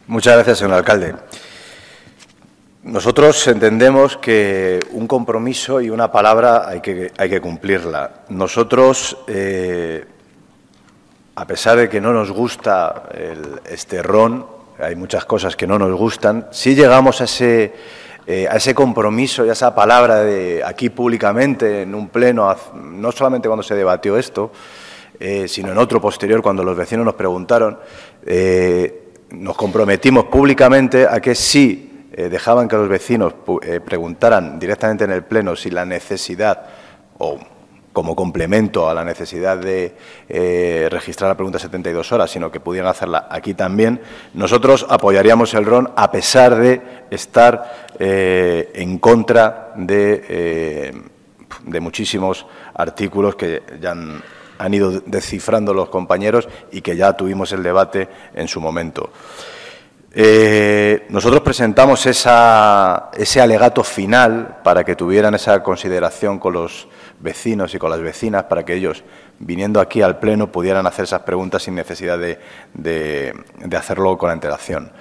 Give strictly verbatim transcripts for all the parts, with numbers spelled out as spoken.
Muchas gracias, señor alcalde. Nosotros entendemos que un compromiso y una palabra hay que, hay que cumplirla. Nosotros, eh, a pesar de que no nos gusta el, este ron, hay muchas cosas que no nos gustan, sí llegamos a ese, eh, a ese compromiso y a esa palabra de aquí públicamente, en un pleno, no solamente cuando se debatió esto, eh, sino en otro posterior, cuando los vecinos nos preguntaron, eh, nos comprometimos públicamente a que sí eh, dejaban que los vecinos eh, preguntaran directamente en el pleno si la necesidad, o como complemento a la necesidad de eh, registrar la pregunta setenta y dos horas, sino que pudieran hacerla aquí también, nosotros apoyaríamos el ron a pesar de estar eh, en contra de, eh, de muchísimos artículos que ya han han ido descifrando los compañeros y que ya tuvimos el debate en su momento. Eh, nosotros presentamos esa, ese alegato final para que tuvieran esa consideración con los vecinos y con las vecinas, para que ellos, viniendo aquí al Pleno, pudieran hacer esas preguntas sin necesidad de, de, de hacerlo con antelación.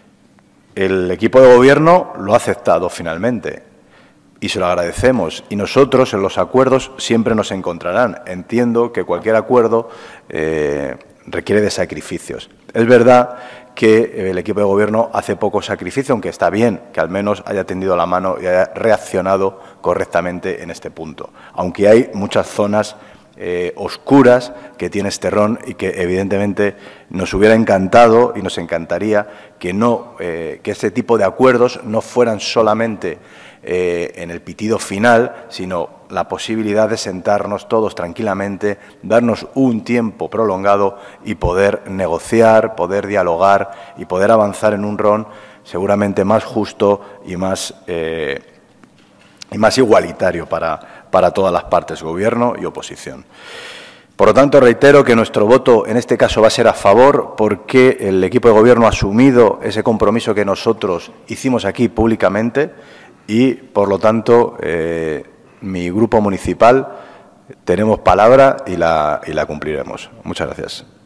El equipo de Gobierno lo ha aceptado finalmente. Y se lo agradecemos. Y nosotros, en los acuerdos, siempre nos encontrarán. Entiendo que cualquier acuerdo eh, requiere de sacrificios. Es verdad que el equipo de Gobierno hace poco sacrificio, aunque está bien que al menos haya tendido la mano y haya reaccionado correctamente en este punto. Aunque hay muchas zonas eh, oscuras que tiene este ron y que, evidentemente, nos hubiera encantado y nos encantaría que, no, eh, que este tipo de acuerdos no fueran solamente Eh, en el pitido final, sino la posibilidad de sentarnos todos tranquilamente, darnos un tiempo prolongado y poder negociar, poder dialogar y poder avanzar en un ron seguramente más justo y más, eh, y más igualitario para, para todas las partes, Gobierno y oposición. Por lo tanto, reitero que nuestro voto en este caso va a ser a favor, porque el equipo de Gobierno ha asumido ese compromiso que nosotros hicimos aquí públicamente. Y, por lo tanto, eh, mi grupo municipal tenemos palabra y la, y la cumpliremos. Muchas gracias.